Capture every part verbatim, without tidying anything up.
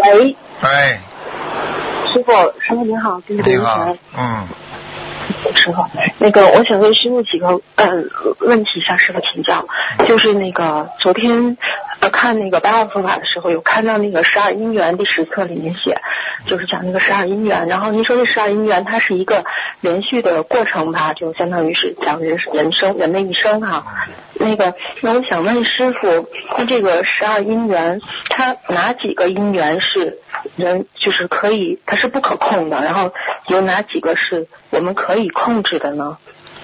喂。 喂。 师傅，师傅您好，弟子你好。嗯。 师傅，那个我想问师傅几个呃问题，向师傅请教。就是那个昨天呃看那个白话佛法的时候，有看到那个十二因缘第十册里面写，就是讲那个十二因缘。然后您说这十二因缘它是一个连续的过程吧，就相当于是讲人人生人的一生哈、啊。那个那我想问师傅，他这个十二因缘，他哪几个因缘是人就是可以，它是不可控的，然后有哪几个是我们可以控制的呢？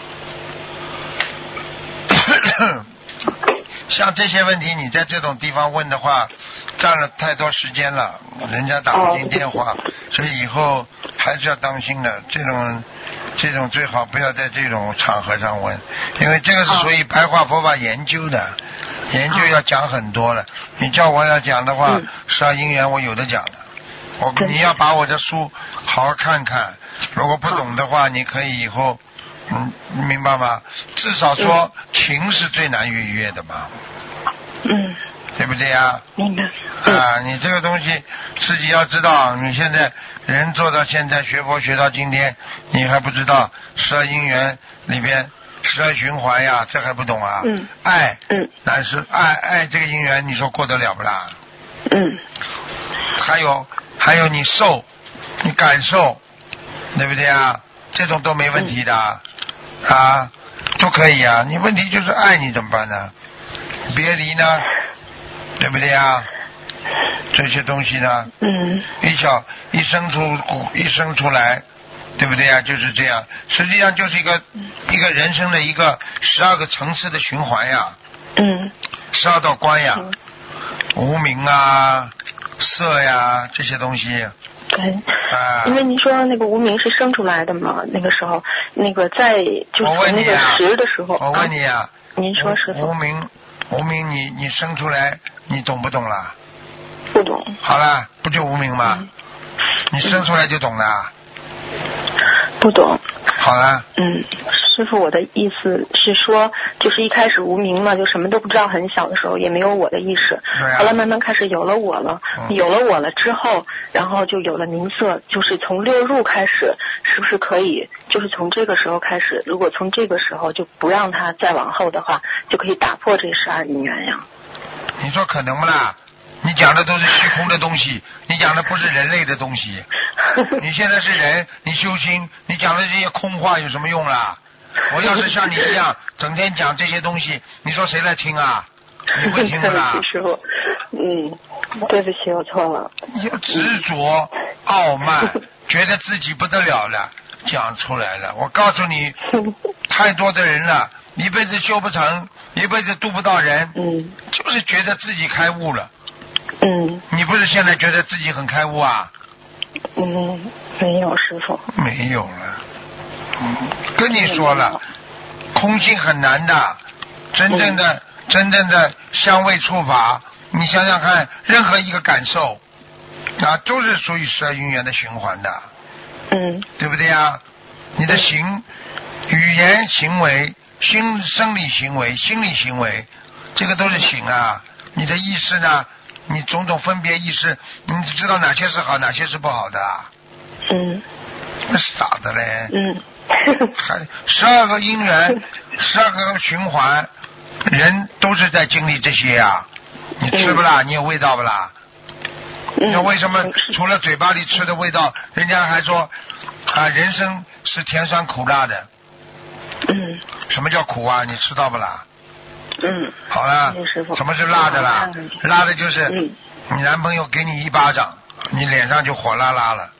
像这些问题你在这种地方问的话，占了太多时间了，人家打不进电话、哦、所以以后还是要当心的，这种这种最好不要在这种场合上问，因为这个是属于白话佛法研究的、哦、研究要讲很多了、哦、你叫我要讲的话，十二因缘我有的讲的，我你要把我的书好好看看，如果不懂的话你可以以后嗯，你明白吗？至少说情是最难逾越的嘛。 嗯。 对不对呀？ 明白。 啊，你这个东西自己要知道，你现在人做到现在学佛学到今天，你还不知道十二因缘里边十二循环呀，这还不懂啊？ 嗯。 爱。 嗯。 但是爱爱这个因缘，你说过得了不啦？ 嗯。 还有还有你受，你感受，对不对啊？这种都没问题的。嗯啊，都可以啊，你问题就是爱你怎么办呢？别离呢，对不对啊？这些东西呢， 嗯， 一小一生出一生出来，对不对啊？就是这样，实际上就是一个一个人生的一个十二个层次的循环呀， 嗯， 十二道关呀，无明啊、色呀这些东西。 对， 啊， 因为您说那个无名是生出来的嘛，那个时候那个在就是从那个识的时候， 我问你啊， 啊您说师傅， 无名无名你你生出来你懂不懂啦？ 不懂。 好了，不就无名吗？ 嗯、 你生出来就懂了。 不懂。 好了。 嗯，师傅，我的意思是说，就是一开始无名嘛，就什么都不知道，很小的时候也没有我的意识。 对啊。 后来慢慢开始有了我了，嗯、有了我了之后，然后就有了名色，就是从六入开始，是不是可以？就是从这个时候开始，如果从这个时候就不让它再往后的话，就可以打破这十二因缘呀。 你说可能不啦？你讲的都是虚空的东西，你讲的不是人类的东西。你现在是人，你修心，你讲的这些空话有什么用啦？我要是像你一样整天讲这些东西，你说谁来听啊？你会听不啦？ 对不起师傅，嗯，对不起，我错了。 有执着、傲慢，觉得自己不得了了，讲出来了。我告诉你，太多的人了，一辈子修不成，一辈子度不到人， 嗯， 就是觉得自己开悟了。 嗯， 你不是现在觉得自己很开悟啊？ 嗯，没有师傅。 没有了。嗯，跟你说了，空性很难的，真正的、嗯、真正的香味触法，你想想看，任何一个感受啊，都是属于十二因缘的循环的。 嗯， 对不对啊？你的行、嗯、语言行为、心生理行为、心理行为，这个都是行啊。你的意识呢？你种种分别意识，你知道哪些是好，哪些是不好的？ 嗯。 那傻的嘞。 嗯。 还十二个因缘，十二个循环，人都是在经历这些呀、啊。你吃不啦？ 嗯、 你有味道不啦？ 嗯、 那为什么除了嘴巴里吃的味道，人家还说啊，人生是甜酸苦辣的？ 嗯。 什么叫苦啊？你知道不啦？ 嗯， 好了，什么是辣的啦？辣的就是、嗯、你男朋友给你一巴掌，你脸上就火辣辣了。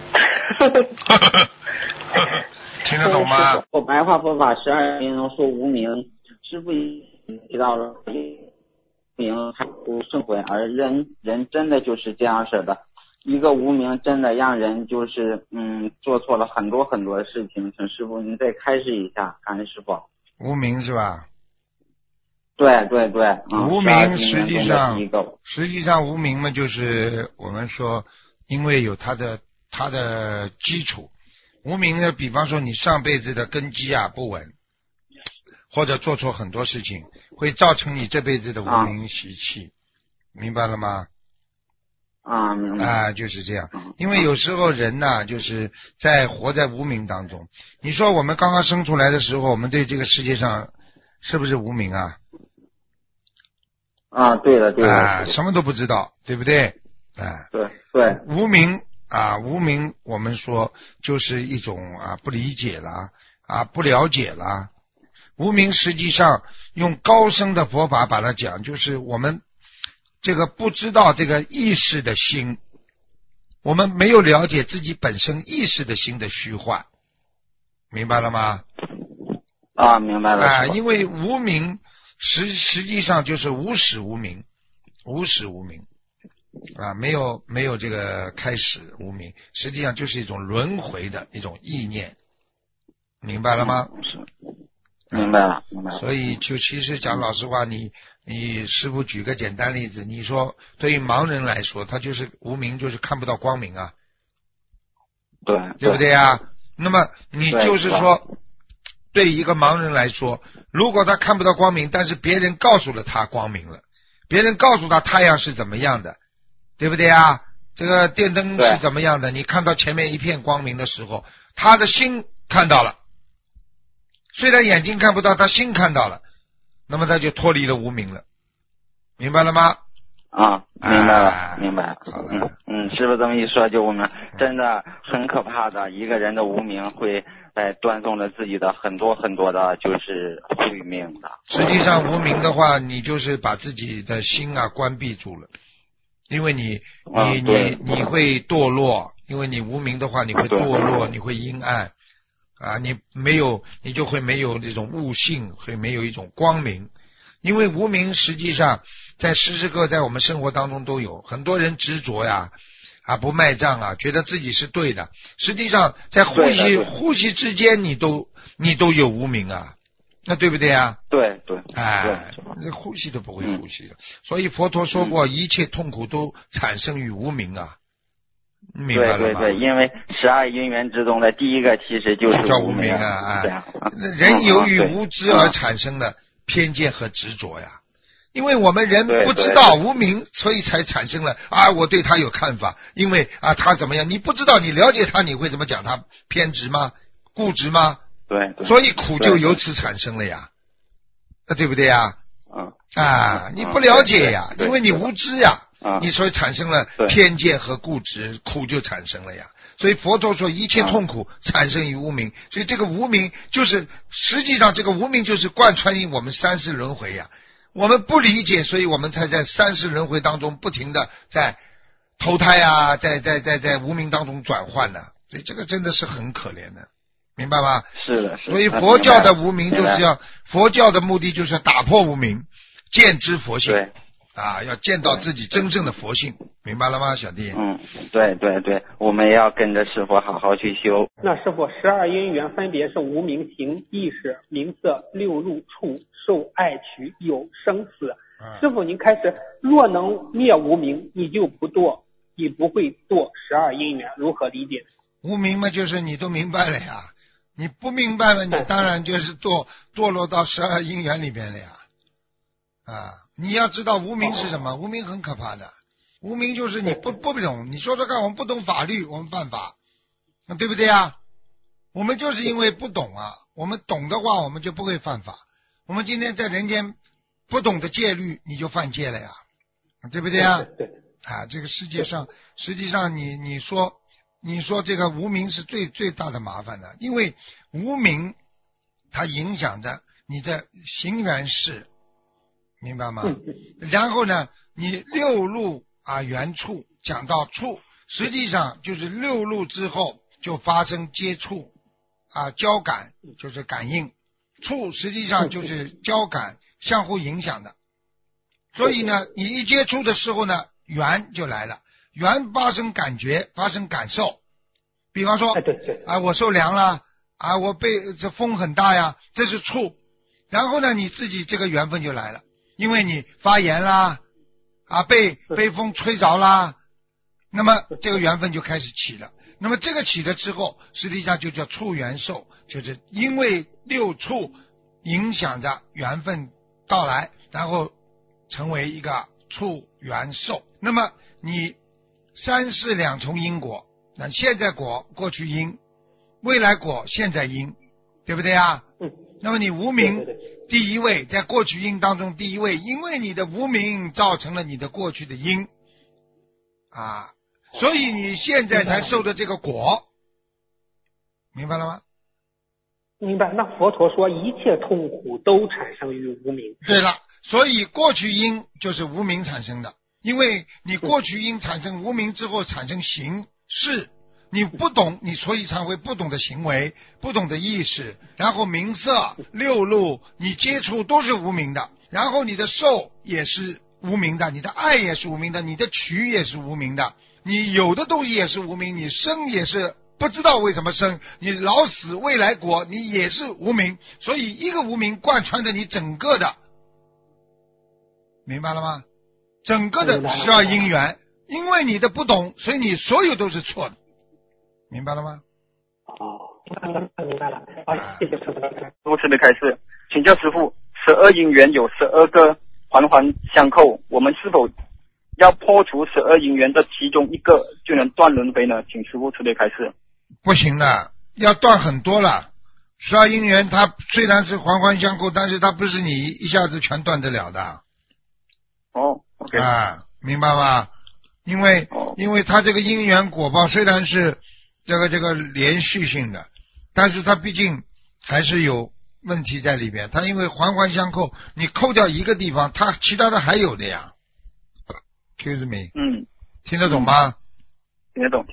听得懂吗？ 我白话佛法十二因中说无名，师父提到了无名还不胜悔，而人人真的就是这样式的。一个无名真的让人就是嗯做错了很多很多的事情，请师父您再开示一下，感恩师父。 无名是吧？ 对对对， 嗯、无名实际上实际上无名嘛，就是我们说，因为有它的它的基础。无名呢，比方说你上辈子的根基啊不稳，或者做错很多事情，会造成你这辈子的无名习气，啊、明白了吗？ 啊，明白啊，就是这样。因为有时候人呐，就是在活在无明当中。你说我们刚刚生出来的时候，我们对这个世界上是不是无明啊？ 啊，对的，对的， 啊，什么都不知道，对不对？啊， 对对， 无明啊，无明，我们说就是一种啊不理解啦，啊不了解啦。无明实际上用高深的佛法把它讲，就是我们这个不知道这个意识的心，我们没有了解自己本身意识的心的虚幻，明白了吗？ 啊，明白了。 啊，因为无明实实际上就是无始无明，无始无明啊，没有没有这个开始无明，实际上就是一种轮回的一种意念，明白了吗？ 嗯、是。明白了，明白了。 所以就其实讲老实话，你你师父举个简单例子，你说对于盲人来说，他就是无明，就是看不到光明啊， 对， 对不对啊？那么你就是说，对一个盲人来说，如果他看不到光明，但是别人告诉了他光明了，别人告诉他太阳是怎么样的，对不对啊？这个电灯是怎么样的？你看到前面一片光明的时候，他的心看到了。虽然眼睛看不到，他心看到了，那么他就脱离了无明了，明白了吗？ 啊，明白了， 啊、 明白了。 好的， 嗯嗯，师傅这么一说，就我们真的很可怕的，一个人的无明会哎断送了自己的很多很多的，就是慧命的。 实际上无明的话，你就是把自己的心啊关闭住了，因为你你、啊、你你会堕落，因为你无明的话，你会堕落，你会阴暗。啊，你没有，你就会没有这种悟性，会没有一种光明。因为无明实际上在时时刻刻在我们生活当中都有，很多人执着呀，啊不卖账啊，觉得自己是对的。实际上在呼吸呼吸之间，你都你都有无明啊，那对不对啊？ 对对， 哎，这呼吸都不会呼吸的。嗯、所以佛陀说过，一切痛苦都产生于无明啊。明白了对对对，因为十二因缘之中的第一个其实就是叫无明啊啊！人由于无知而产生的偏见和执着呀，因为我们人不知道无明，所以才产生了啊，我对他有看法，因为啊他怎么样，你不知道，你了解他，你会怎么讲他偏执吗？固执吗？ 对，对所以苦就由此产生了呀，那对不对呀？ 嗯啊，你不了解呀，因为你无知呀。你所以产生了偏见和固执，苦就产生了呀。所以佛陀说一切痛苦产生于无明，所以这个无明就是实际上这个无明就是贯穿于我们三世轮回呀。我们不理解，所以我们才在三世轮回当中不停的在投胎啊，在在在在无明当中转换呢。所以这个真的是很可怜的，明白吗？ 是的，是的。 所以佛教的无明就是要佛教的目的就是要打破无明，见知佛性。 对。 啊，要见到自己真正的佛性，明白了吗，小弟？ 嗯，对对对，我们也要跟着师父好好去修。 那师父，十二因缘分别是无明、行、意识、名色、六入、处、受、爱取、有、生死。 嗯、 师父，您开始，若能灭无明，你就不堕，你不会堕十二因缘，如何理解？ 无明嘛，就是你都明白了呀，你不明白嘛，你当然就是堕堕落到十二因缘里边了呀，啊。你要知道无明是什么？无明很可怕的，无明就是你不不懂。你说说看，我们不懂法律，我们犯法，那对不对啊？我们就是因为不懂啊，我们懂的话，我们就不会犯法。我们今天在人间不懂得戒律，你就犯戒了呀，对不对啊？啊，这个世界上，实际上你你说你说这个无明是最最大的麻烦的，因为无明它影响着你的行缘事。明白吗？然后呢，你六路啊缘处讲到处，实际上就是六路之后就发生接触啊交感，就是感应，处实际上就是交感相互影响的。所以呢，你一接触的时候呢，缘就来了，缘发生感觉，发生感受。比方说，啊我受凉了，啊我被这风很大呀，这是处。然后呢，你自己这个缘分就来了。因为你发炎啦，啊，被被风吹着啦，那么这个缘分就开始起了。那么这个起了之后，实际上就叫触缘受，就是因为六触影响着缘分到来，然后成为一个触缘受。那么你三世两重因果，那现在果过去因，未来果现在因，对不对啊？ 嗯。 那么你无名对对对第一位，在过去因当中第一位，因为你的无名造成了你的过去的因啊，所以你现在才受的这个果，明白了吗？ 明白。那佛陀说一切痛苦都产生于无明。 对了，所以过去因就是无明产生的，因为你过去因产生无明之后产生行事，你不懂，你所以才会不懂的行为，不懂的意识，然后名色六路你接触都是无明的，然后你的受也是无明的，你的爱也是无明的，你的取也是无明的，你有的东西也是无明，你生也是不知道为什么生，你老死未来果你也是无明，所以一个无明贯穿着你整个的，明白了吗？整个的十二因缘，因为你的不懂，所以你所有都是错的，明白了吗？ 哦，明白了，明白了。好，谢谢师傅。 师傅慈悲开示，请教师傅，十二因缘有十二个环环相扣，我们是否要破除十二因缘的其中一个就能断轮回呢？请师傅慈悲开示。 不行的，要断很多了。十二因缘它虽然是环环相扣，但是它不是你一下子全断得了的。 哦 ，OK。 啊，明白吗？因为、 哦、 因为它这个因缘果报虽然是这个这个连续性的，但是它毕竟还是有问题在里边。它因为环环相扣，你扣掉一个地方，它其他的还有的呀。Excuse me。 嗯。 听得懂吗？ 听得懂。